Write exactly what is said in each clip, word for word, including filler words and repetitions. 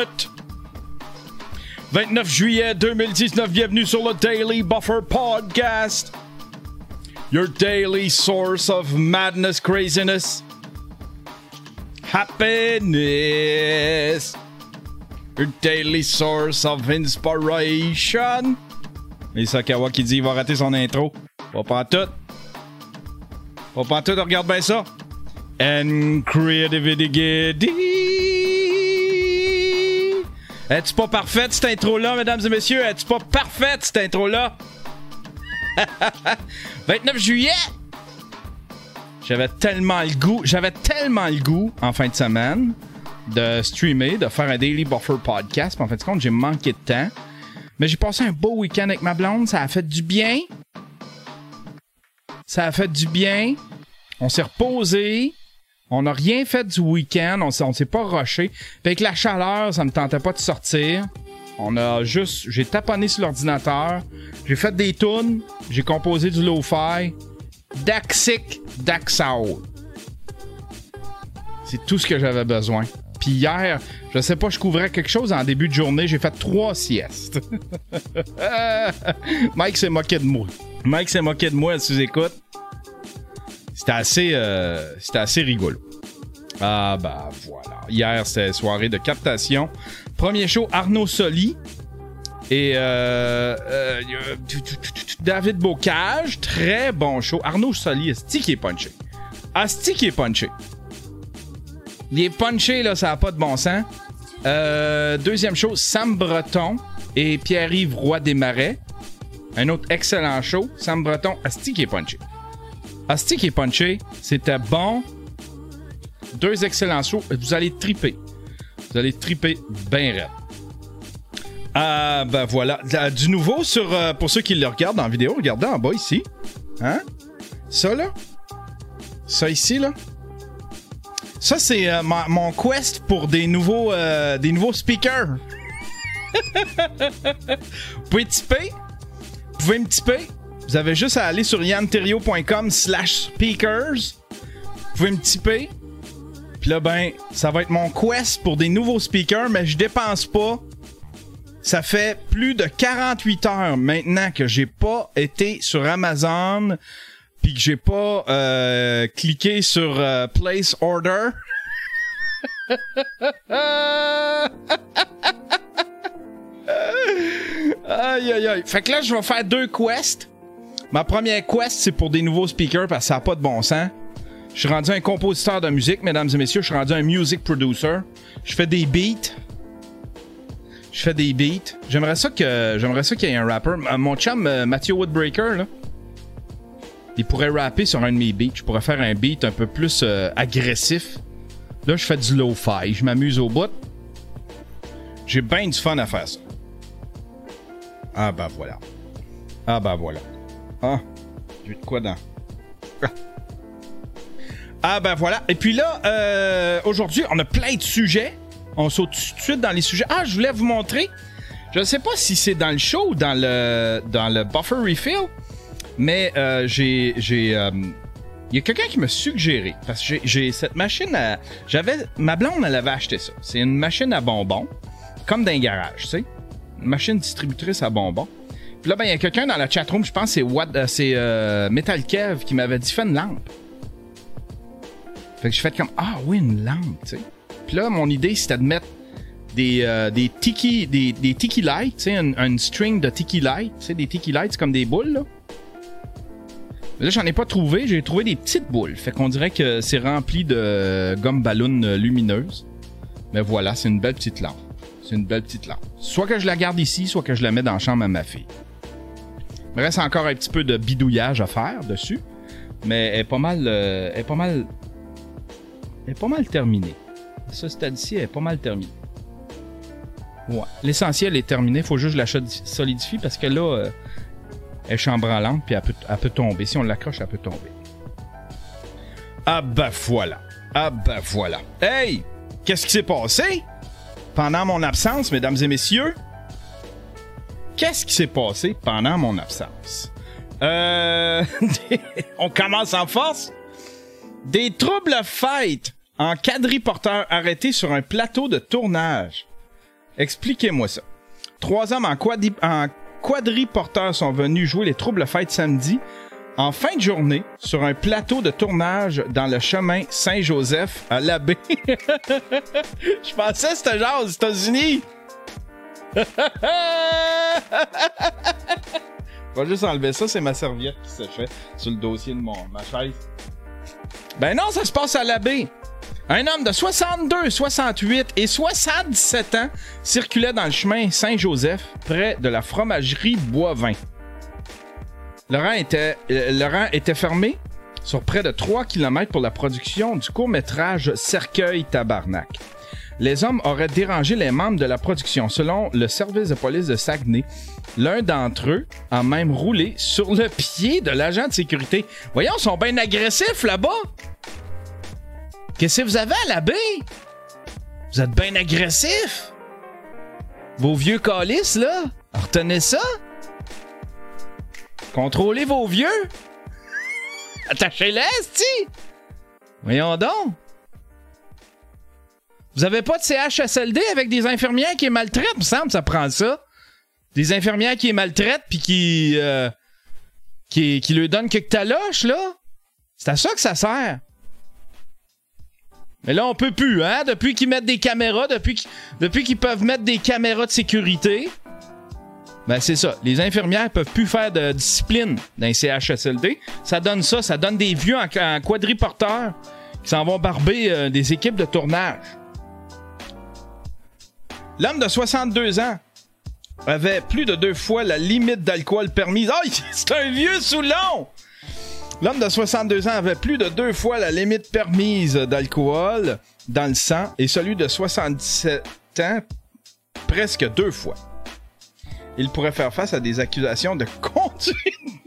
it! vingt-neuf juillet deux mille dix-neuf, bienvenue sur le Daily Buffer Podcast. Your daily source of madness, craziness, happiness. Your daily source of inspiration. Et Sakawa qui dit il va rater son intro. Pas pantoute. Pas pantoute, regarde bien ça. And creativity. Es-tu pas parfaite cette intro-là, mesdames et messieurs? Es-tu pas parfaite cette intro-là? vingt-neuf juillet! J'avais tellement le goût, j'avais tellement le goût en fin de semaine de streamer, de faire un Daily Buffer Podcast. Puis en fin de compte, j'ai manqué de temps. Mais j'ai passé un beau week-end avec ma blonde. Ça a fait du bien. Ça a fait du bien. On s'est reposé. On n'a rien fait du week-end. On, on s'est pas rushé. Puis avec la chaleur, ça me tentait pas de sortir. On a juste... J'ai taponné sur l'ordinateur. J'ai fait des tunes. J'ai composé du lo-fi. Daxic, Daxout. C'est tout ce que j'avais besoin. Puis hier, je sais pas, je couvrais quelque chose en début de journée. J'ai fait trois siestes. Mike s'est moqué de moi. Mike s'est moqué de moi, si tu écoutes. C'était assez, euh, c'était assez rigolo. Ah bah voilà. Hier, c'était soirée de captation. Premier show, Arnaud Soli. Et euh, euh, David Bocage. Très bon show. Arnaud Soli, asti qui est punché. Asti qui est punché. Il est punché, là, ça n'a pas de bon sens. Euh, deuxième show, Sam Breton et Pierre-Yves Roy Desmarais. Un autre excellent show. Sam Breton, asti qui est punché. Asti qui est punché, c'était bon. Deux excellents shows. Vous allez triper. Vous allez triper bien raide. Ah, ben voilà. Du nouveau sur euh, pour ceux qui le regardent en vidéo, regardez en bas ici. Hein? Ça, là. Ça ici, là. Ça, c'est euh, ma, mon quest pour des nouveaux, euh, des nouveaux speakers. Vous pouvez tiper. Vous pouvez me tiper. Vous avez juste à aller sur yanterio.com slash speakers. Vous pouvez me tiper. Puis là, ben, ça va être mon quest pour des nouveaux speakers, mais je dépense pas. Ça fait plus de quarante-huit heures maintenant que j'ai pas été sur Amazon puis que j'ai pas euh, cliqué sur euh, Place Order. Aïe, aïe, aïe. Fait que là, je vais faire deux quests. Ma première quest, c'est pour des nouveaux speakers parce que ça n'a pas de bon sens. Je suis rendu un compositeur de musique, mesdames et messieurs. Je suis rendu un music producer. Je fais des beats. Je fais des beats. J'aimerais ça que j'aimerais ça qu'il y ait un rapper. Mon chum euh, Mathieu Woodbreaker, là, il pourrait rapper sur un de mes beats. Je pourrais faire un beat un peu plus euh, agressif. Là, je fais du lo-fi. Je m'amuse au bout. J'ai bien du fun à faire ça. Ah ben voilà. Ah ben voilà. Ah, j'ai de quoi dans... Ah ben voilà. Et puis là, euh, aujourd'hui, on a plein de sujets. On saute tout de suite dans les sujets. Ah, je voulais vous montrer. Je ne sais pas si c'est dans le show ou dans le, dans le Buffer Refill, mais euh, j'ai... j'ai euh, il y a quelqu'un qui m'a suggéré, parce que j'ai, j'ai cette machine à... J'avais... Ma blonde, elle avait acheté ça. C'est une machine à bonbons, comme dans un garage, tu sais. Une machine distributrice à bonbons. Puis là, ben, il y a quelqu'un dans la chatroom, je pense que c'est, What, euh, c'est euh, Metal Kev qui m'avait dit « Fais une lampe ». Fait que j'ai fait comme « Ah oui, une lampe, tu sais ». Puis là, mon idée, c'était de mettre des, euh, des tiki, des, des tiki lights, tu sais, une, une string de tiki lights, tu sais, des tiki lights, c'est comme des boules, là. Mais là, j'en ai pas trouvé, j'ai trouvé des petites boules. Fait qu'on dirait que c'est rempli de gomme ballon lumineuse. Mais voilà, c'est une belle petite lampe. C'est une belle petite lampe. Soit que je la garde ici, soit que je la mets dans la chambre à ma fille. Il me reste encore un petit peu de bidouillage à faire dessus. Mais elle est pas mal, euh, elle est pas mal, elle est pas mal terminée. Ce stade-ci est pas mal terminé. Ouais. L'essentiel est terminé. Faut juste que je la solidifie parce que là, euh, elle est chambranlante puis elle peut, elle peut tomber. Si on l'accroche, elle peut tomber. Ah ben voilà. Ah ben voilà. Hey! Qu'est-ce qui s'est passé? Pendant mon absence, mesdames et messieurs? Qu'est-ce qui s'est passé pendant mon absence? Euh... on commence en force. Des troubles fêtes en quadriporteur arrêté sur un plateau de tournage. Expliquez-moi ça. Trois hommes en, quadri... en quadriporteur sont venus jouer les Troubles Fêtes samedi en fin de journée sur un plateau de tournage dans le chemin Saint-Joseph à l'Abbé. Je pensais que c'était genre aux États-Unis. Je vais juste enlever ça, c'est ma serviette qui se fait sur le dossier de mon, ma chaise. Ben non, ça se passe à l'Abbé. Un homme de soixante-deux, soixante-huit et soixante-dix-sept ans circulait dans le chemin Saint-Joseph, près de la fromagerie Boivin. Le rang était, euh, le rang était fermé sur près de trois kilomètres pour la production du court-métrage Cercueil Tabarnak. Les hommes auraient dérangé les membres de la production. Selon le service de police de Saguenay, l'un d'entre eux a même roulé sur le pied de l'agent de sécurité. Voyons, ils sont bien agressifs là-bas. Qu'est-ce que vous avez à la baie? Vous êtes bien agressifs. Vos vieux calices, là, retenez ça. Contrôlez vos vieux. Attachez-les, esti. Voyons donc. Vous avez pas de C H S L D avec des infirmières qui les maltraitent? Il me semble que ça prend ça. Des infirmières qui les maltraitent puis qui, euh, qui, qui leur donnent quelques taloches, là. C'est à ça que ça sert. Mais là, on peut plus, hein? Depuis qu'ils mettent des caméras, depuis qu'ils, depuis qu'ils peuvent mettre des caméras de sécurité, ben c'est ça. Les infirmières peuvent plus faire de discipline dans les C H S L D. Ça donne ça. Ça donne des vieux en, en quadriporteurs qui s'en vont barber euh, des équipes de tournage. L'homme de soixante-deux ans avait plus de deux fois la limite d'alcool permise. Oh, c'est un vieux Soulon! L'homme de soixante-deux ans avait plus de deux fois la limite permise d'alcool dans le sang et celui de soixante-dix-sept ans presque deux fois. Il pourrait faire face à des accusations de conduite.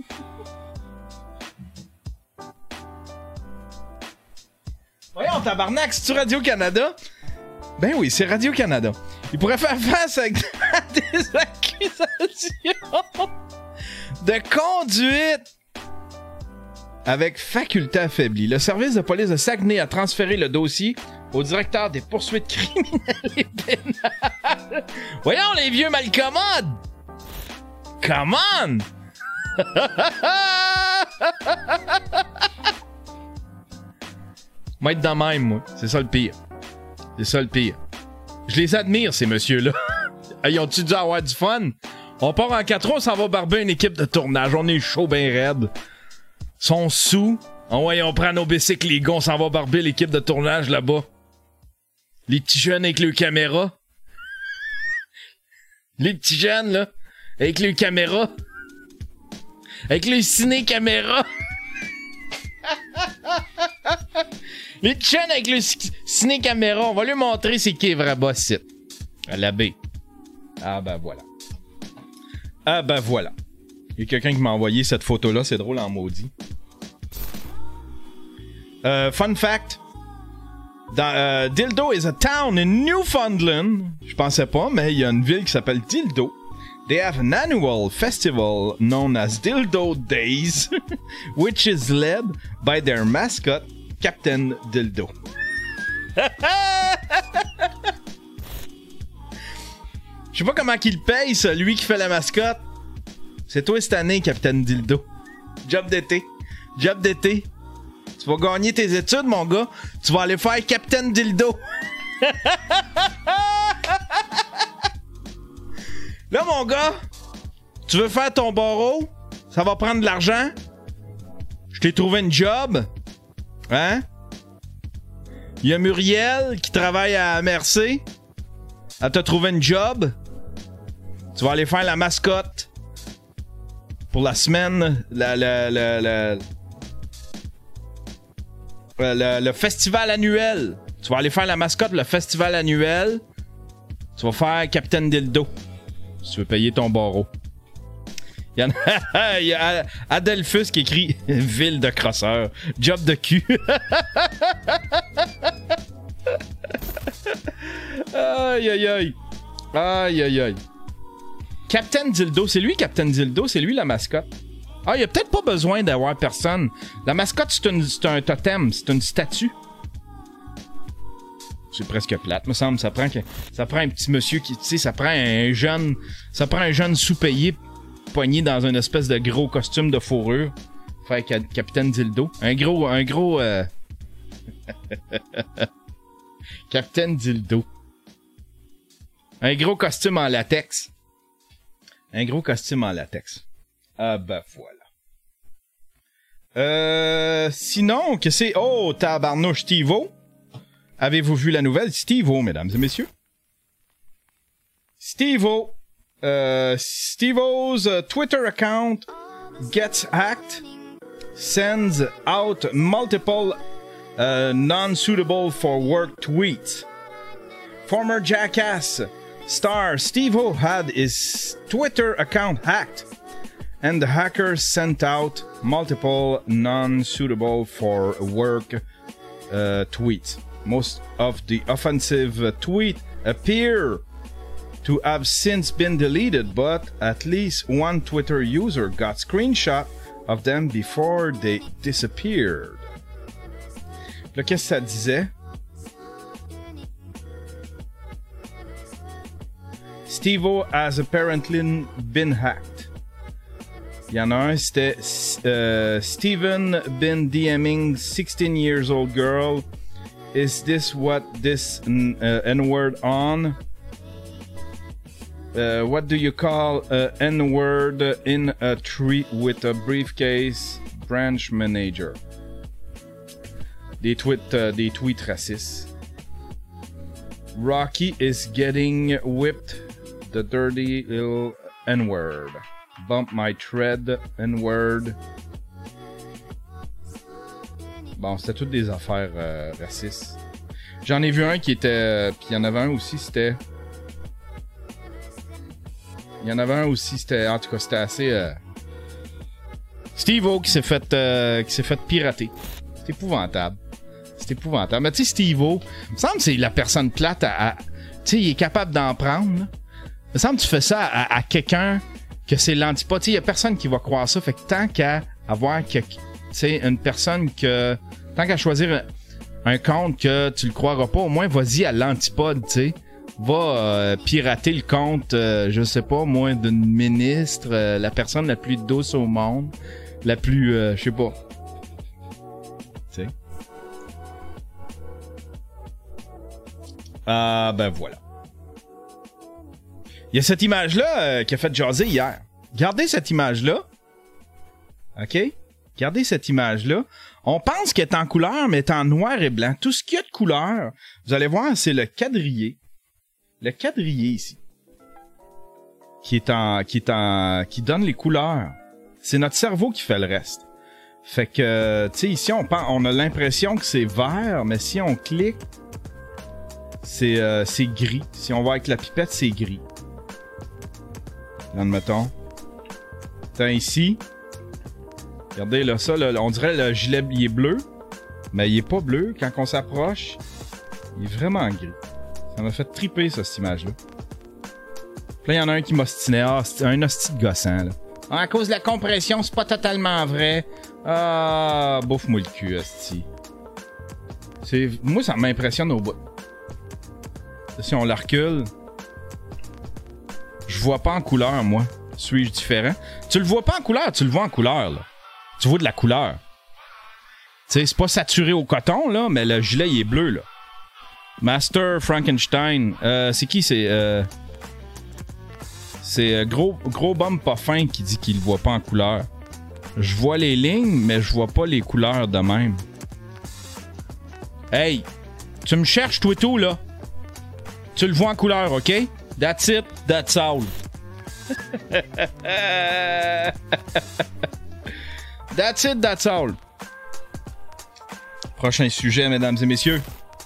Voyons, tabarnak, c'est-tu Radio-Canada? Ben oui, c'est Radio-Canada. Il pourrait faire face à des accusations de conduite avec faculté affaiblie. Le service de police de Saguenay a transféré le dossier au directeur des poursuites criminelles et pénales. Voyons, les vieux malcommodes! Come on! Moi, être dans même, moi. C'est ça le pire. C'est ça le pire. Je les admire, ces messieurs-là. Ils ont-tu dû avoir du fun? On part en quatre roues, on s'en va barber une équipe de tournage. On est chaud, ben raide. Ils sont sous. Oh ouais, on prend nos bicycles, les gars, on s'en va barber l'équipe de tournage là-bas. Les petits jeunes avec leurs caméras. Les petits jeunes, là, avec leurs caméras. Avec leurs ciné-caméras. Les petits jeunes avec leurs ciné-caméras. On va leur montrer c'est qui est vrai boss site. À la baie. Ah ben voilà. Ah ben voilà. Il y a quelqu'un qui m'a envoyé cette photo-là. C'est drôle en maudit. Euh, fun fact. Dans, euh, Dildo is a town in Newfoundland. Je pensais pas, mais il y a une ville qui s'appelle Dildo. They have an annual festival known as Dildo Days, which is led by their mascot, Captain Dildo. Je sais pas comment qu'il paye, celui qui fait la mascotte. C'est toi cette année, Captain Dildo. Job d'été. Job d'été. Tu vas gagner tes études, mon gars. Tu vas aller faire Captain Dildo. Là, mon gars, tu veux faire ton barreau? Ça va prendre de l'argent? Je t'ai trouvé une job. Hein? Il y a Muriel qui travaille à Mercé. Elle t'a trouvé une job. Tu vas aller faire la mascotte pour la semaine, la, la, la, la, le, le festival annuel. Tu vas aller faire la mascotte, le festival annuel. Tu vas faire Captain Dildo. Si tu veux payer ton barreau. Il y en a, il y a Adelphus qui écrit ville de crosseur. Job de cul. Aïe aïe aïe. Aïe aïe aïe. Captain Dildo, c'est lui Captain Dildo, c'est lui la mascotte. Ah, il y a peut-être pas besoin d'avoir personne. La mascotte, c'est, une, c'est un totem, c'est une statue. c'est presque plate, me semble. Ça prend, que, ça prend un petit monsieur qui, tu sais, ça prend un jeune, ça prend un jeune sous-payé poigné dans une espèce de gros costume de fourrure. Faire Capitaine Dildo. Un gros, un gros, euh... Capitaine Dildo. Un gros costume en latex. Un gros costume en latex. Ah ben voilà. Euh, sinon, que c'est... Oh, tabarnouche, Steve-O. Avez-vous vu la nouvelle? Steve-O, mesdames et messieurs. Steve-O. Euh, Steve-O's uh, Twitter account gets hacked. Sends out multiple uh, non-suitable for work tweets. Former Jackass star Steve-O had his Twitter account hacked. And the hackers sent out multiple non-suitable for work uh, tweets. Most of the offensive uh, tweets appear to have since been deleted, but at least one Twitter user got screenshot of them before they disappeared. Là, qu'est-ce que ça disait? Steve-O has apparently been hacked. Il y en a un, c'était uh, Steven been DMing sixteen years old girl. Is this what this uh, N-word on? Uh, what do you call a N-word in a tree with a briefcase? Branch manager. Des tweets, uh, des tweets racistes. Rocky is getting whipped. The dirty little N-word. Bump my tread, N-word. Bon, c'était toutes des affaires euh, racistes. J'en ai vu un qui était... Puis il y en avait un aussi, c'était... Il y en avait un aussi, c'était... En tout cas, c'était assez... Euh... Steve-O qui s'est fait, euh, qui s'est fait pirater. C'est épouvantable. C'est épouvantable. Mais tu sais, Steve-O, il me semble que c'est la personne plate à... à... Tu sais, il est capable d'en prendre. Là. Il me semble que tu fais ça à, à quelqu'un que c'est l'antipode. Tu sais, il y a personne qui va croire ça. Fait que tant qu'à avoir que, tu sais, une personne que... Tant qu'à choisir un, un compte que tu le croiras pas, au moins, vas-y à l'antipode, tu sais. Va euh, pirater le compte, euh, je sais pas, moi, d'une ministre, euh, la personne la plus douce au monde, la plus, euh, je sais pas. Tu sais. Ah, ben voilà. Il y a cette image-là euh, qui a fait jaser hier. Regardez cette image-là. OK? Regardez cette image-là. On pense qu'elle est en couleur, mais elle est en noir et blanc. Tout ce qu'il y a de couleur, vous allez voir, c'est le quadrillé. Le quadrillé ici. Qui est en, qui est en, qui donne les couleurs. C'est notre cerveau qui fait le reste. Fait que, tu sais, ici, on, pense, on a l'impression que c'est vert, mais si on clique, c'est, euh, c'est gris. Si on va avec la pipette, c'est gris. Là, admettons. Attends, ici. Regardez, là, ça, là, on dirait le gilet, il est bleu. Mais il est pas bleu. Quand on s'approche, il est vraiment gris. Ça m'a fait triper, ça, cette image-là. Puis là, il y en a un qui m'ostinait. Ah, c'est un hostie de gossant, là. Ah, à cause de la compression, c'est pas totalement vrai. Ah, bouffe-moi le cul, hostie. C'est... Moi, ça m'impressionne au bout. Si on la recule, je vois pas en couleur, moi. Suis-je différent? Tu le vois pas en couleur, tu le vois en couleur, là. Tu vois de la couleur. Tu sais, c'est pas saturé au coton, là, mais le gilet, il est bleu, là. Master Frankenstein. Euh, c'est qui? C'est... Euh... C'est euh, gros, gros bum pas fin qui dit qu'il le voit pas en couleur. Je vois les lignes, mais je vois pas les couleurs de même. Hey! Tu me cherches, toi tout, là? Tu le vois en couleur, OK? That's it, that's all. That's it, that's all. Prochain sujet, mesdames et messieurs.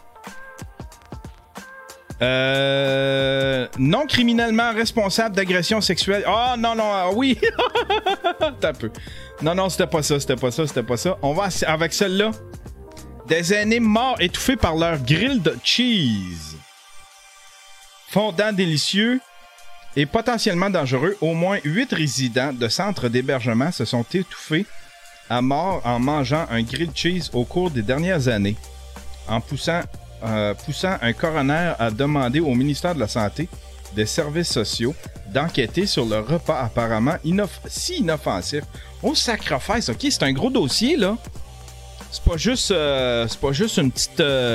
Euh, non criminellement responsable d'agression sexuelle. Ah, oh, non, non, ah, oui. T'as un peu. Non, non, c'était pas ça, c'était pas ça, c'était pas ça. On va avec celle-là. Des aînés morts étouffés par leur grilled cheese. Fondant délicieux et potentiellement dangereux, au moins huit résidents de centres d'hébergement se sont étouffés à mort en mangeant un grilled cheese au cours des dernières années. En poussant euh, poussant un coroner à demander au ministère de la Santé des Services sociaux d'enquêter sur le repas apparemment inoff- si inoffensif. Oh, sacrifice, ok, c'est un gros dossier, là. C'est pas juste, euh, c'est pas juste une petite, euh,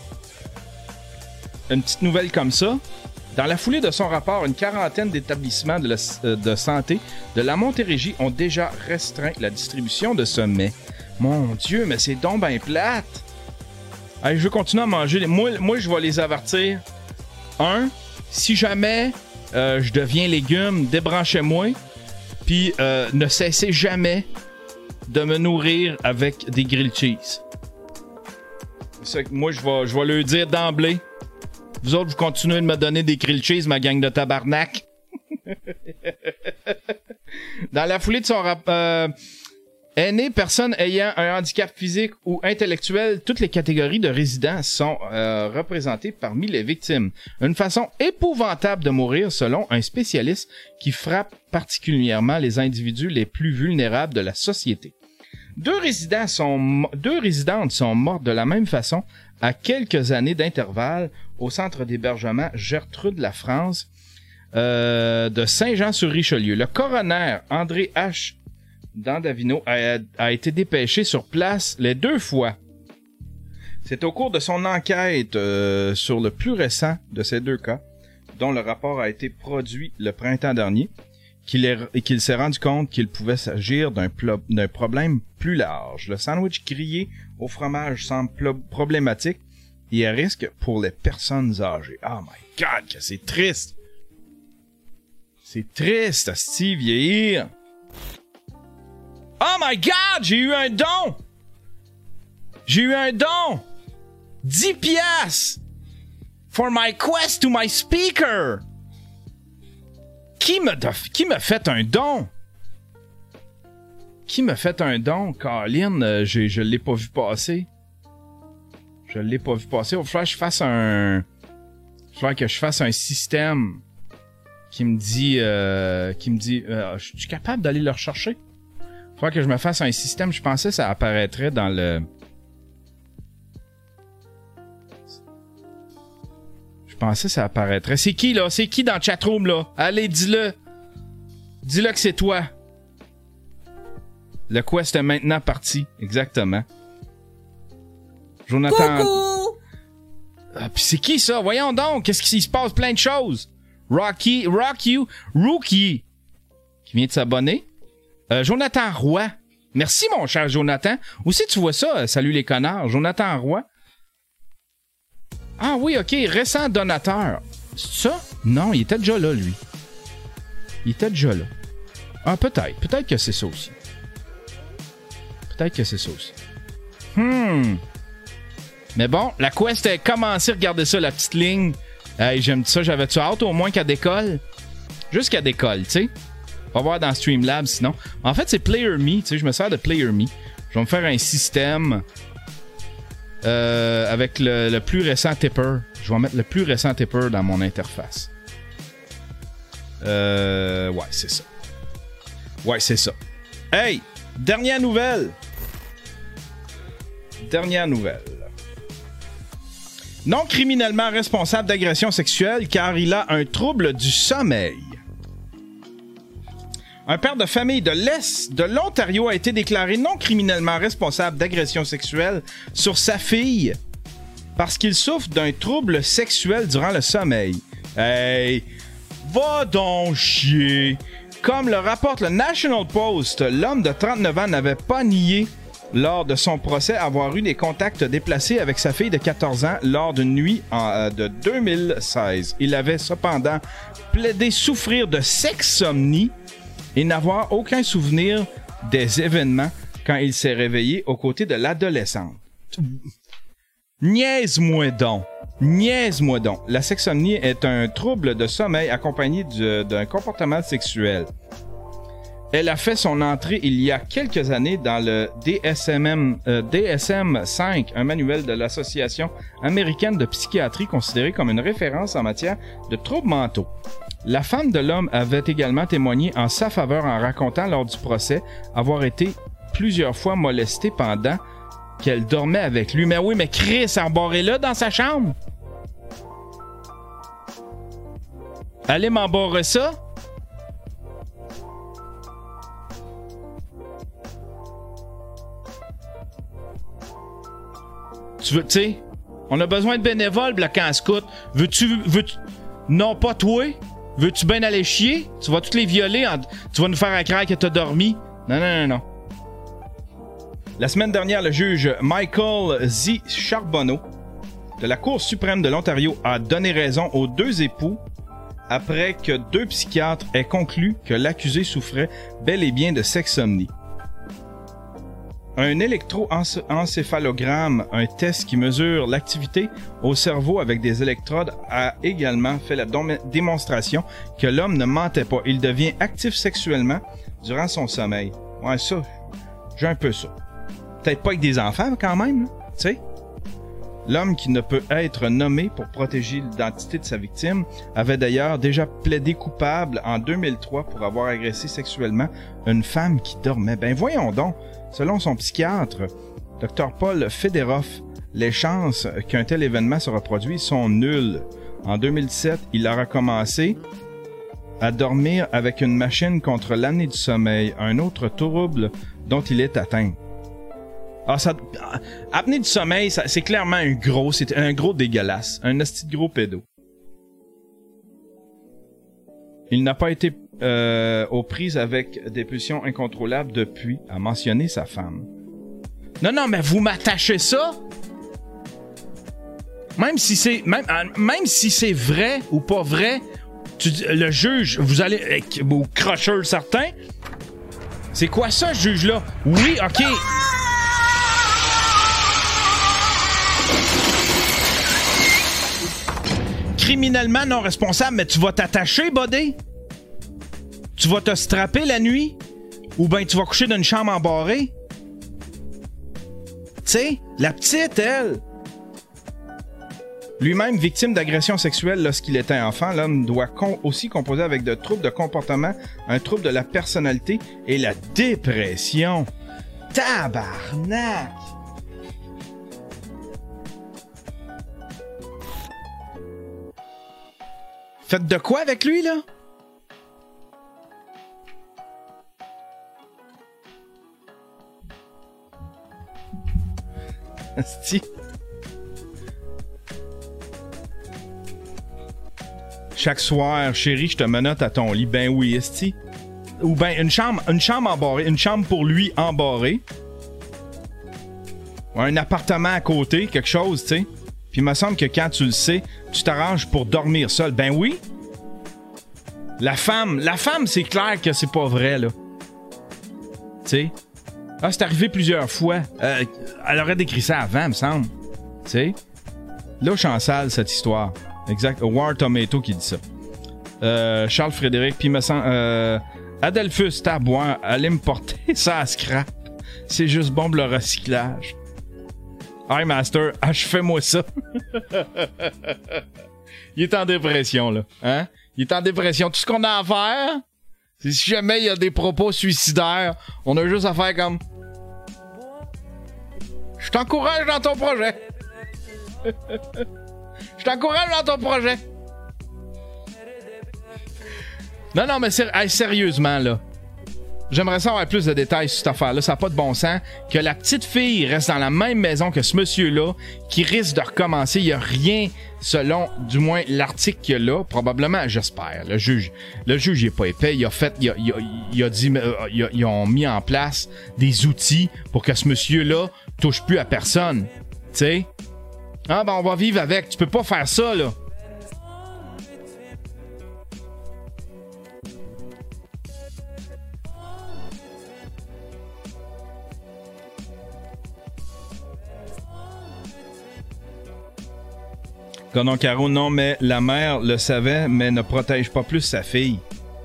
une petite nouvelle comme ça. Dans la foulée de son rapport, une quarantaine d'établissements de, la, euh, de santé de la Montérégie ont déjà restreint la distribution de ce mets. Mon Dieu, mais c'est donc ben plate! Allez, je veux continuer à manger. Moi, moi je vais les avertir. Un, si jamais euh, je deviens légume, débranchez-moi. Puis euh, ne cessez jamais de me nourrir avec des grilled cheese. C'est ça que moi, je vais, je vais leur dire d'emblée. Vous autres, vous continuez de me donner des grilled cheese, ma gang de tabarnak. Dans la foulée de son rapport... Euh, aînés, personnes ayant un handicap physique ou intellectuel, toutes les catégories de résidents sont euh, représentées parmi les victimes. Une façon épouvantable de mourir, selon un spécialiste qui frappe particulièrement les individus les plus vulnérables de la société. Deux résidents sont, deux résidentes sont mortes de la même façon à quelques années d'intervalle au centre d'hébergement Gertrude La France euh, de Saint-Jean-sur-Richelieu. Le coroner André H. Dandavino a, a été dépêché sur place les deux fois. C'est au cours de son enquête euh, sur le plus récent de ces deux cas, dont le rapport a été produit le printemps dernier, qu'il, est, qu'il s'est rendu compte qu'il pouvait s'agir d'un, plo- d'un problème plus large. Le sandwich grillé au fromage semble plo- problématique et à risque pour les personnes âgées. Oh my God, que c'est triste! C'est triste, asti, vieillir! Oh my God, j'ai eu un don! J'ai eu un don! dix piastres! For my quest to my speaker! Qui m'a, qui m'a fait un don? Qui m'a fait un don? Colin, euh, j'ai, je l'ai pas vu passer. Je l'ai pas vu passer. Il va falloir que je fasse un... Il va falloir que je fasse un système qui me dit... Euh, qui me dit... Euh, je suis capable d'aller le rechercher? Il va falloir que je me fasse un système. Je pensais que ça apparaîtrait dans le... Je pensais que ça apparaîtrait. C'est qui, là? C'est qui dans le chatroom, là? Allez, dis-le. Dis-le que c'est toi. Le quest est maintenant parti. Exactement. Jonathan... Coucou! Ah, pis c'est qui, ça? Voyons donc. Qu'est-ce qui se passe? Plein de choses. Rocky... Rock You... Rookie. Qui vient de s'abonner. Euh, Jonathan Roy. Merci, mon cher Jonathan. Où c'est que tu vois ça? Salut les connards. Jonathan Roy. Ah oui, ok. Récent donateur. C'est ça? Non, il était déjà là, lui. Il était déjà là. Ah, peut-être. Peut-être que c'est ça aussi. Peut-être que c'est ça aussi. Hmm. Mais bon, la quest a commencé. Regardez ça, la petite ligne. Hey, j'aime ça. J'avais-tu hâte au moins qu'elle décolle? Juste qu'elle décolle, tu sais. On va voir dans Streamlabs sinon. En fait, c'est Player Me. Tu sais, je me sers de Player Me. Je vais me faire un système euh, avec le, le plus récent tipper. Je vais mettre le plus récent tipper dans mon interface. Euh, ouais, c'est ça. Ouais, c'est ça. Hey! Dernière nouvelle! Dernière nouvelle. Non criminellement responsable d'agression sexuelle car il a un trouble du sommeil. Un père de famille de l'Est de l'Ontario a été déclaré non criminellement responsable d'agression sexuelle sur sa fille parce qu'il souffre d'un trouble sexuel durant le sommeil. Hey! Va donc chier! Comme le rapporte le National Post, l'homme de trente-neuf ans n'avait pas nié lors de son procès avoir eu des contacts déplacés avec sa fille de quatorze ans lors d'une nuit en, euh, de deux mille seize. Il avait cependant plaidé souffrir de sexsomnie et n'avoir aucun souvenir des événements quand il s'est réveillé aux côtés de l'adolescente. Niaise-moi donc! Niaise-moi donc! La sexsomnie est un trouble de sommeil accompagné de, d'un comportement sexuel. Elle a fait son entrée il y a quelques années dans le D S M, euh, D S M cinq, un manuel de l'Association américaine de psychiatrie considéré comme une référence en matière de troubles mentaux. La femme de l'homme avait également témoigné en sa faveur en racontant lors du procès avoir été plusieurs fois molestée pendant qu'elle dormait avec lui. Mais oui, mais Chris, embarrez-le dans sa chambre. Allez m'embarrer ça. Tu veux, tu sais, on a besoin de bénévoles, Bloc Camp Scout. Veux-tu, veux-tu, non pas toi. Veux-tu bien aller chier? Tu vas toutes les violer, en... tu vas nous faire croire que t'as dormi. Non, non, non, non. La semaine dernière, le juge Michael Z. Charbonneau de la Cour suprême de l'Ontario a donné raison aux deux époux après que deux psychiatres aient conclu que l'accusé souffrait bel et bien de sexsomnie. Un électroencéphalogramme, un test qui mesure l'activité au cerveau avec des électrodes, a également fait la démonstration que l'homme ne mentait pas. Il devient actif sexuellement durant son sommeil. Ouais, ça, j'ai un peu ça. Peut-être pas avec des enfants, quand même, tu sais. L'homme qui ne peut être nommé pour protéger l'identité de sa victime avait d'ailleurs déjà plaidé coupable en deux mille trois pour avoir agressé sexuellement une femme qui dormait. Ben voyons donc. Selon son psychiatre, docteur Paul Federoff, les chances qu'un tel événement se reproduise sont nulles. En deux mille dix-sept, il a recommencé à dormir avec une machine contre l'apnée du sommeil, un autre trouble dont il est atteint. Ah, ça, apnée du sommeil, ça, c'est clairement un gros, c'est un gros dégueulasse, un esti de gros pédo. Il n'a pas été euh, aux prises avec des pulsions incontrôlables depuis, a mentionné sa femme. Non, non, mais vous m'attachez ça? Même si c'est même, même si c'est vrai ou pas vrai, tu, le juge, vous allez au crocheur certain. C'est quoi ça, ce juge-là? Oui, ok. Criminellement non responsable, mais tu vas t'attacher, buddy? Tu vas te strapper la nuit? Ou bien tu vas coucher dans une chambre embarrée? Tu sais, la petite, elle. Lui-même victime d'agression sexuelle lorsqu'il était enfant, l'homme doit con- aussi composer avec de troubles de comportement, un trouble de la personnalité et la dépression. Tabarnak! Faites de quoi avec lui, là? Asti. Chaque soir, chérie, je te menotte à ton lit. Ben oui, esti. Ou ben une chambre, une chambre embarrée, une chambre pour lui embarrée. Ou un appartement à côté, quelque chose, tu sais. Puis il me semble que quand tu le sais, tu t'arranges pour dormir seul. Ben oui. La femme, la femme, c'est clair que c'est pas vrai, là. Tu sais. Ah, c'est arrivé plusieurs fois. Euh, elle aurait décrit ça avant, me semble. Tu sais. Là, je suis en salle, cette histoire. Exact. War Tomato qui dit ça. Euh, Charles Frédéric, puis me semble... Euh, Adelphus, t'as à boire. Allez me porter ça à scrap. C'est juste bon pour le recyclage. Hi, Master, achevez-moi ça. Il est en dépression, là. Hein? Il est en dépression. Tout ce qu'on a à faire, c'est si jamais il y a des propos suicidaires, on a juste à faire comme... Je t'encourage dans ton projet. Je t'encourage dans ton projet. Non, non, mais ser- hey, sérieusement, là. J'aimerais savoir plus de détails sur cette affaire-là. Ça n'a pas de bon sens. Que la petite fille reste dans la même maison que ce monsieur-là, qui risque de recommencer. Il n'y a rien, selon, du moins, l'article qu'il y a là. Probablement, j'espère. Le juge, le juge, il n'est pas épais. Il a fait, il a, il a, il a dit, il a, ils ont mis en place des outils pour que ce monsieur-là touche plus à personne. Tu sais? Ah, ben, on va vivre avec. Tu peux pas faire ça, là. Gordon Caro, non, mais la mère le savait, mais ne protège pas plus sa fille.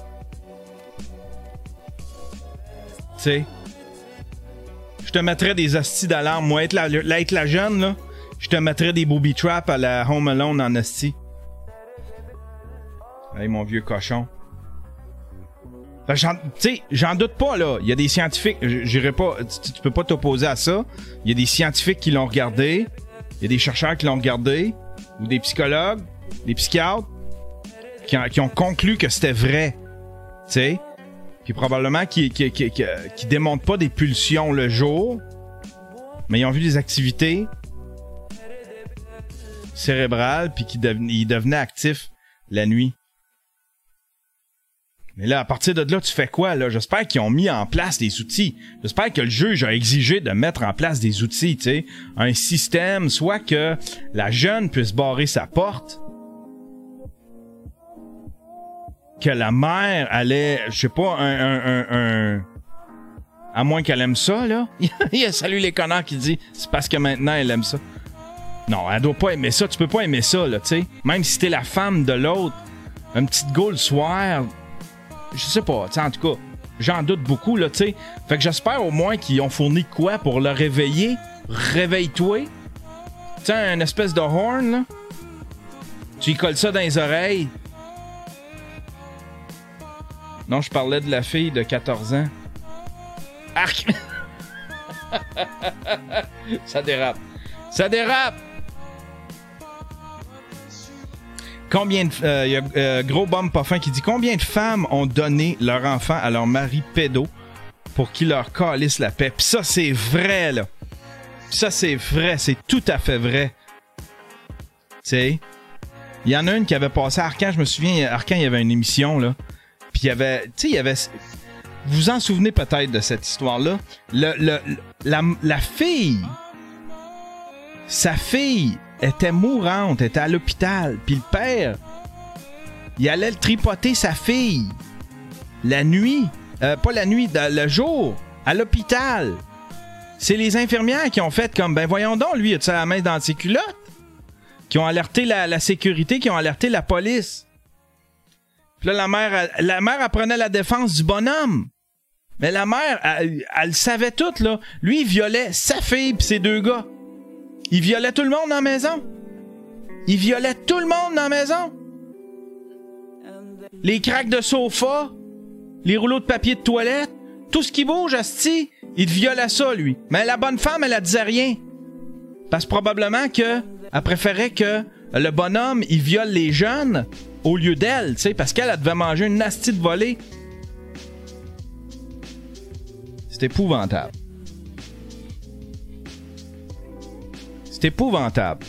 Tu sais, je te mettrais des hosties d'alarme. Moi, être la, la, être la jeune, là, je te mettrais des booby traps à la Home Alone en hostie. Hey, mon vieux cochon. Fait que j'en, tu sais, j'en doute pas, là. Il y a des scientifiques, j'irai pas, tu, tu peux pas t'opposer à ça. Il y a des scientifiques qui l'ont regardé. Il y a des chercheurs qui l'ont regardé. Ou des psychologues, des psychiatres, qui, ont, qui ont conclu que c'était vrai. Tu sais? Puis probablement qui, qui, qui, qui, qui démontrent pas des pulsions le jour, mais ils ont vu des activités cérébrales, puis qu'ils deven, ils devenaient actifs la nuit. Mais là, à partir de là, tu fais quoi, là? J'espère qu'ils ont mis en place des outils. J'espère que le juge a exigé de mettre en place des outils, tu sais. Un système, soit que la jeune puisse barrer sa porte, que la mère allait, je sais pas, un... un, un, un à moins qu'elle aime ça, là. Il y a Salut les connards qui dit, c'est parce que maintenant elle aime ça. Non, elle doit pas aimer ça. Tu peux pas aimer ça, là, tu sais. Même si t'es la femme de l'autre, une petite go le soir... Je sais pas, tu sais, en tout cas, j'en doute beaucoup, là, tu sais. Fait que j'espère au moins qu'ils ont fourni quoi pour le réveiller. Réveille-toi. Tu sais, une espèce de horn, là. Tu y colles ça dans les oreilles. Non, je parlais de la fille de quatorze ans. Arc! Ça dérape. Ça dérape! Combien de... Il euh, y a euh, Gros Bum pas fin qui dit combien de femmes ont donné leur enfant à leur mari pédo pour qu'il leur calisse la paix. Pis ça, c'est vrai, là. Pis ça, c'est vrai. C'est tout à fait vrai. Tu sais, il y en a une qui avait passé à Arcan. Je me souviens, Arcan, il y avait une émission, là. Puis il y avait... Tu sais, il y avait... Vous vous en souvenez peut-être de cette histoire-là. Le, le, la, la fille... Sa fille... était mourante, était à l'hôpital. Puis le père, il allait le tripoter sa fille. La nuit. Euh, pas la nuit, le jour. À l'hôpital. C'est les infirmières qui ont fait comme, ben voyons donc, lui, a-tu la main dans ses culottes? Qui ont alerté la, la sécurité, qui ont alerté la police. Puis là, la mère, elle, la mère, elle prenait la défense du bonhomme. Mais la mère, elle, elle le savait tout, là. Lui, il violait sa fille pis ses deux gars. Il violait tout le monde dans la maison. Il violait tout le monde dans la maison. Les craques de sofa, les rouleaux de papier de toilette, tout ce qui bouge, asti, il violait ça, lui. Mais la bonne femme, elle, elle disait rien. Parce que probablement que elle préférait que le bonhomme, il viole les jeunes au lieu d'elle, tu sais, parce qu'elle, elle devait manger une asti de volée. C'est épouvantable. C'est épouvantable.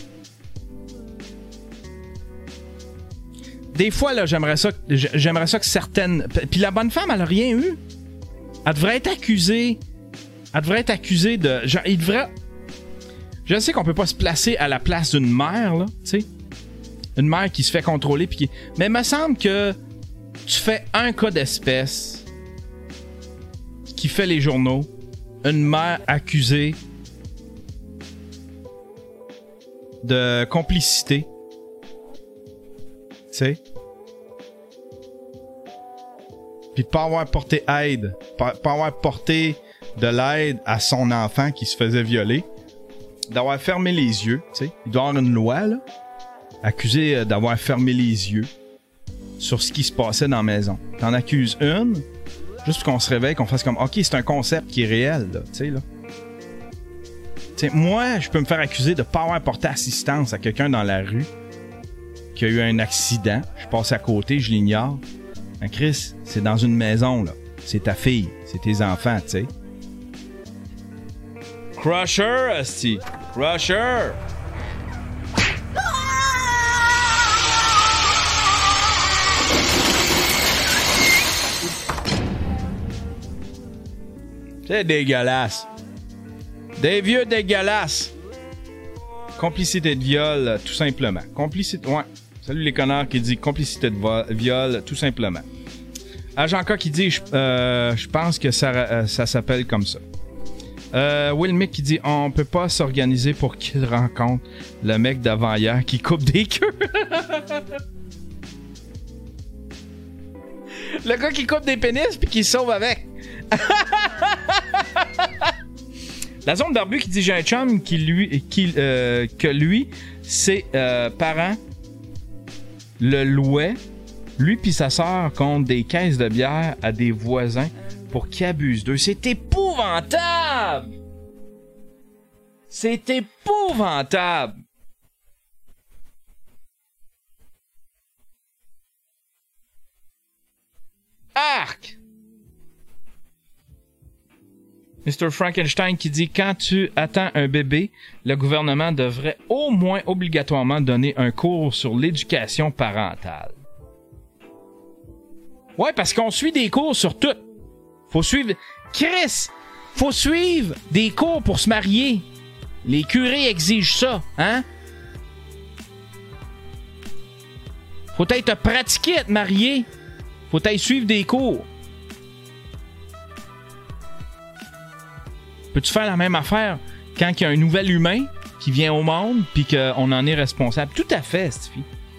Des fois, là, j'aimerais ça, j'aimerais ça que certaines... Puis la bonne femme, elle a rien eu. Elle devrait être accusée. Elle devrait être accusée de... Genre, il devrait... Je sais qu'on peut pas se placer à la place d'une mère, là, tu sais. Une mère qui se fait contrôler, puis qui... Mais il me semble que tu fais un cas d'espèce qui fait les journaux. Une mère accusée de complicité. Tu sais? Puis de pas avoir porté aide. Pas, pas avoir porté de l'aide à son enfant qui se faisait violer. D'avoir fermé les yeux. Tu sais? Il doit y avoir une loi, là. Accusé d'avoir fermé les yeux sur ce qui se passait dans la maison. T'en accuses une, juste pour qu'on se réveille, qu'on fasse comme, OK, c'est un concept qui est réel, là. Tu sais, là. T'sais, moi, je peux me faire accuser de ne pas avoir porté assistance à quelqu'un dans la rue qui a eu un accident. Je passe à côté, je l'ignore. Mais Chris, c'est dans une maison, là. C'est ta fille, c'est tes enfants, tu sais. Crusher, asti. Crusher! C'est dégueulasse. Des vieux dégueulasses. Complicité de viol, tout simplement. Complicité... Ouais. Salut les connards qui dit complicité de vo- viol, tout simplement. Agent K qui dit, je euh, pense que ça, euh, ça s'appelle comme ça. Euh, Will Mick qui dit, on peut pas s'organiser pour qu'il rencontre le mec d'avant-hier qui coupe des queues. Le gars qui coupe des pénis puis qui se sauve avec. La zone barbu qui dit j'ai un chum qui lui qui euh, que lui ses euh, parents le louaient Lui pis sa sœur comptent des caisses de bière à des voisins pour qu'ils abusent d'eux. C'est épouvantable! C'est épouvantable! Arc! mister Frankenstein qui dit « Quand tu attends un bébé, le gouvernement devrait au moins obligatoirement donner un cours sur l'éducation parentale. » Ouais, parce qu'on suit des cours sur tout. Faut suivre... Chris! Faut suivre des cours pour se marier. Les curés exigent ça, hein? Faut être pratiqué à te marier. Faut être suivre des cours. Peux-tu faire la même affaire quand il y a un nouvel humain qui vient au monde puis qu'on en est responsable? Tout à fait, Stifi.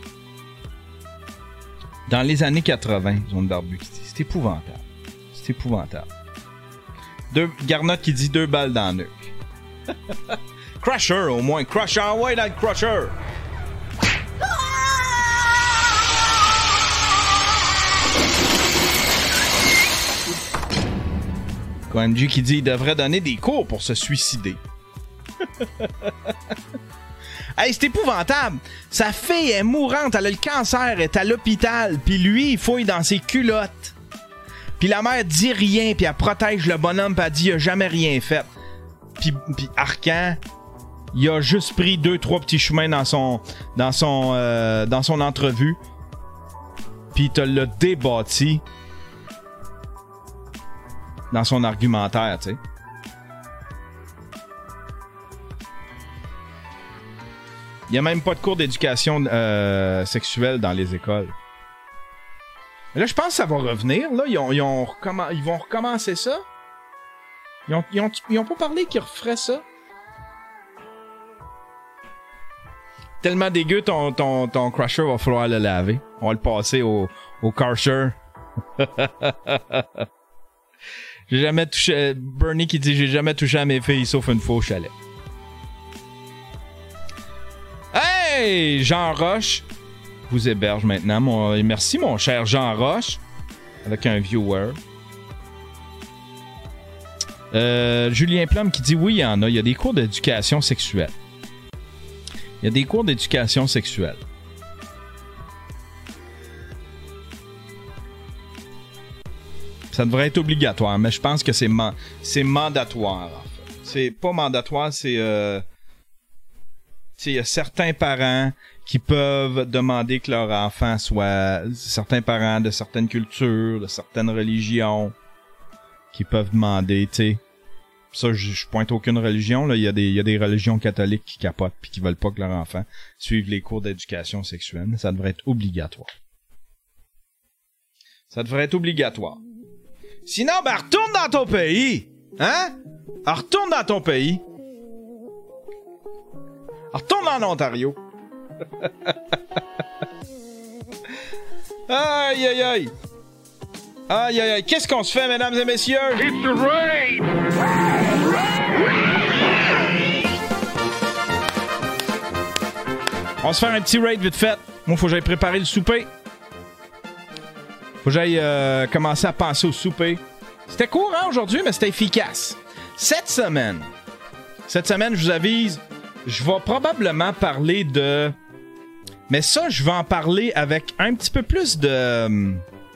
Dans les années quatre-vingts, Zone Barbu qui dit, c'est épouvantable. C'est épouvantable. Deux, Garnotte qui dit deux balles dans le nuque. Crusher, au moins. Crusher, ouais, dans le Crusher. O M G qui dit, il devrait donner des cours pour se suicider. Hey, c'est épouvantable. Sa fille est mourante, elle a le cancer, elle est à l'hôpital, puis lui, il fouille dans ses culottes. Puis la mère dit rien, puis elle protège le bonhomme, puis elle dit, il a jamais rien fait. Puis, puis Arcan, il a juste pris deux, trois petits chemins dans son, dans son, euh, dans son entrevue, puis il te l'a débattu dans son argumentaire, tu sais. Il n'y a même pas de cours d'éducation euh, sexuelle dans les écoles. Mais là, je pense que ça va revenir. Là, ils, ont, ils, ont recomm- ils vont recommencer ça. Ils ont, ils ont, ils ont pas parlé qu'ils referaient ça. Tellement dégueu, ton, ton, ton crusher, va falloir le laver. On va le passer au, au crusher. J'ai jamais touché... Bernie qui dit « J'ai jamais touché à mes filles sauf une fois au chalet. » Hey! Jean Roche vous héberge maintenant. Mon... Merci, mon cher Jean Roche. Avec un viewer. Euh, Julien Plum qui dit « Oui, il y en a. Il y a des cours d'éducation sexuelle. » Il y a des cours d'éducation sexuelle. Ça devrait être obligatoire, mais je pense que c'est, man- c'est mandatoire. En fait. C'est pas mandatoire, c'est... Euh... Il y a certains parents qui peuvent demander que leur enfant soit... Certains parents de certaines cultures, de certaines religions, qui peuvent demander, tu sais... Ça, je, je pointe aucune religion, là. Il y a des, il y a des religions catholiques qui capotent puis qui veulent pas que leur enfant suive les cours d'éducation sexuelle. Mais ça devrait être obligatoire. Ça devrait être obligatoire. Sinon, ben, retourne dans ton pays! Hein? Alors, retourne dans ton pays! Alors, retourne en Ontario! Aïe, aïe, aïe! Aïe, aïe, aïe! Qu'est-ce qu'on se fait, mesdames et messieurs? It's the rain! On va se faire un petit raid vite fait. Moi, faut que j'aille préparer le souper. Faut que j'aille euh, commencer à penser au souper. C'était court, hein, aujourd'hui, mais c'était efficace. Cette semaine, cette semaine, je vous avise, je vais probablement parler de... Mais ça, je vais en parler avec un petit peu plus de...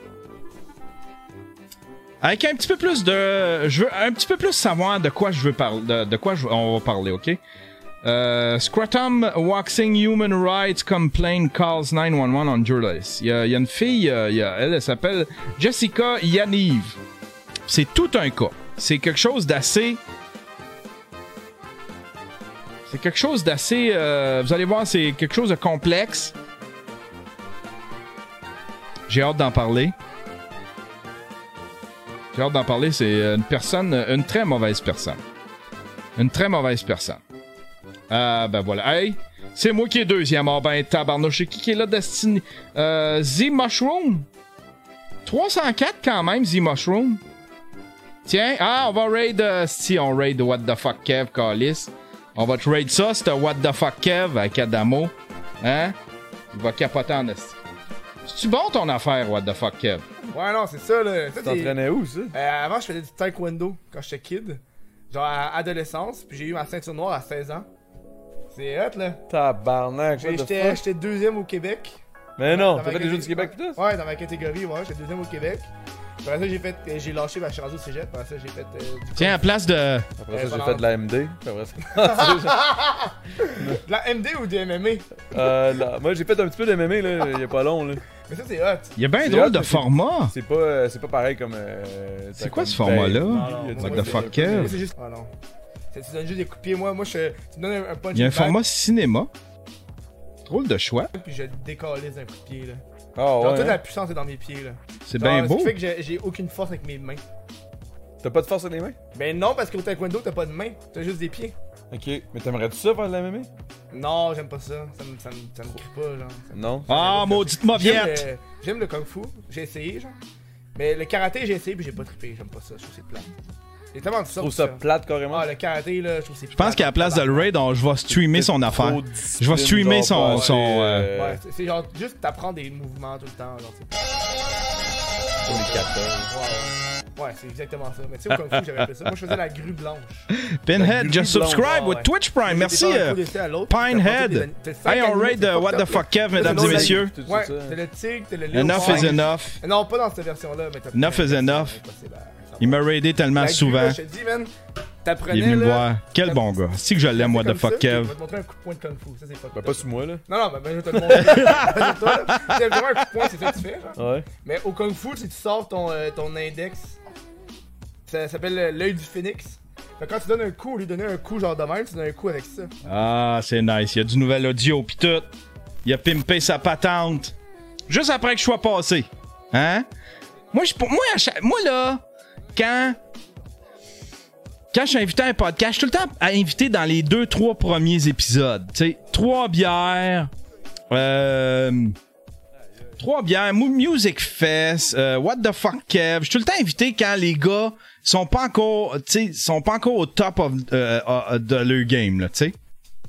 Avec un petit peu plus de... Je veux un petit peu plus savoir de quoi je veux parler... De, de quoi je... on va parler, OK? Euh, Scrotum Waxing Human Rights Complaint Calls nine one one on Journalist. Il y a, il y a une fille, il y a, elle, elle s'appelle Jessica Yaniv. C'est tout un cas. C'est quelque chose d'assez... C'est quelque chose d'assez... Euh, vous allez voir, c'est quelque chose de complexe. J'ai hâte d'en parler. J'ai hâte d'en parler. C'est une personne, une très mauvaise personne. Une très mauvaise personne. Ah, ben voilà. Hey, c'est moi qui est deuxième. Ah, ben tabarnouche. C'est qui qui est là, Destiny? Euh, Z-Mushroom. trois cent quatre quand même, Z-Mushroom. Tiens, ah, on va raid... Euh, si, on raid What the fuck Kev, Callis. On va te raid ça, c'est What the fuck Kev avec Adamo. Hein? Il va capoter en esti. C'est-tu bon ton affaire, what the fuck, Kev? Ouais, non, c'est ça, là. Tu t'entraînais où, ça? Euh, avant, je faisais du taekwondo quand j'étais kid. Genre à adolescence, puis j'ai eu ma ceinture noire à seize ans. C'est hot, là. Tabarnak, what the J'étais fuck? j'étais deuxième au Québec. Mais non, Dans t'as ma fait des Jeux du catégorie- Québec pis tout? Ouais, dans ma catégorie, ouais, j'étais deuxième au Québec. Après ça, j'ai fait, euh, j'ai lâché ma chance au cégep. Après ça, j'ai fait euh, du Tiens, à place de. Après Euh, ça, j'ai pendant- fait de la M D. Puis après ça... de la M D ou du M M A. euh, là, moi, j'ai fait un petit peu de M M A, là, il y a pas long, là. Mais ça, c'est hot. Il y a bien C'est drôle hot, de mais c'est- format. C'est pas, euh, c'est pas pareil comme... Euh, C'est t'as quoi comme ce format-là? Dave, Non, il y a du- non, What moi, the c'est- fuck, Kev? Moi, c'est juste. Ah non. Ça, tu donnes juste des coups de pied. Moi, moi je, tu me donnes un, un punch. Il y a un back, format cinéma. Drôle de choix. Puis je décalise un coup de pied, là. Ah Genre, ouais, toute hein? la puissance est dans mes pieds, là. C'est Genre, bien Ce beau. qui fait que j'ai j'ai aucune force avec mes mains. T'as pas de force à les mains? Ben non, parce qu'au taekwondo, t'as pas de mains. T'as juste des pieds. Ok, mais t'aimerais-tu ça faire de la M M A? Non, j'aime pas ça. Ça me, ça me, ça me crie pas, genre. Ça me- Non? Ah, maudite J'aime mauviette! le, j'aime le kung fu. J'ai essayé, genre. Mais le karaté, j'ai essayé, puis j'ai pas trippé. J'aime pas ça. Je trouve que c'est plat. Il y a tellement de Je ça. trouve ça plate carrément. Ah, le karaté, là, je trouve que c'est Je pense qu'à la place de le raid, on- je vais streamer son affaire. Je vais streamer son- son, euh, Ouais, c'est- c'est genre juste t'apprends des mouvements tout le temps. Genre, c'est- Pour les quatorze. Ouais, ouais. Ouais, c'est exactement ça. Mais tu sais, au kung fu, j'avais fait ça. Moi, je faisais la grue blanche. Pinhead, just blanc. subscribe Ah, with ouais. Twitch Prime. Merci, euh, Pinehead. Hey, on raid uh, What the fuck, Kev, mesdames et messieurs. Ouais, t'as le tigre, t'as le lion. Enough is enough. Non, pas dans cette version-là, mais t'as Enough is enough. Il m'a raidé tellement La grue, souvent. là, je te dis, man, t'apprenais, Il est venu me là, voir. Quel t'as- bon gars. C'est que je l'aime, what the comme ça, fuck, puis Kev. Je vais te montrer un coup de poing de kung fu. Ça, c'est pas Ben pas sur moi là. Non, non, mais ben, je vais te le montrer. Toi, là, c'est vraiment un coup de poing, c'est ça que tu fais, genre. Ouais. Mais au kung fu, si tu sors ton, euh, ton index, ça s'appelle euh, l'œil du phénix. Fait que quand tu donnes un coup, au lieu de donner un coup genre de même, tu donnes un coup avec ça. Ah, c'est nice. Il y a du nouvel audio pis tout. Il a pimpé sa patente. Juste après que je sois passé. Hein? Moi, je, moi, à chaque- moi là, quand... Quand je suis invité à un podcast, je suis tout le temps à inviter dans les deux, trois premiers épisodes. Tu sais, trois bières. Euh... Trois bières, Mu- Music Fest, euh, What the fuck Kev. Je suis tout le temps invité quand les gars sont pas encore, tu sais, sont pas encore au top of, euh, euh, de leur game, là, tu sais.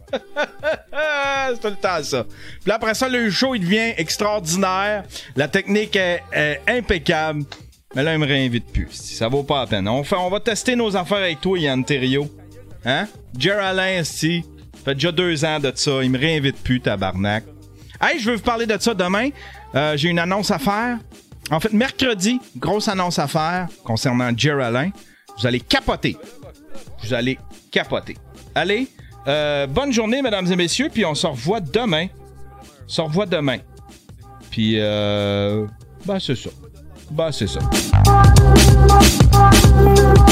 C'est tout le temps ça. Puis là, après ça, le show, il devient extraordinaire. La technique est, est impeccable. Mais là, il me réinvite plus. Ça vaut pas la peine. On, fait, on va tester nos affaires avec toi, Yann Thériault. Hein? Geraldin, si. Ça fait déjà deux ans de ça. Il me réinvite plus, tabarnak. Hey, je veux vous parler de ça demain. Euh, j'ai une annonce à faire. En fait, mercredi, grosse annonce à faire concernant Geraldin. Vous allez capoter. Vous allez capoter. Allez, euh, bonne journée, mesdames et messieurs, puis on se revoit demain. On se revoit demain. Puis, euh... Ben, c'est ça. Ben, c'est ça.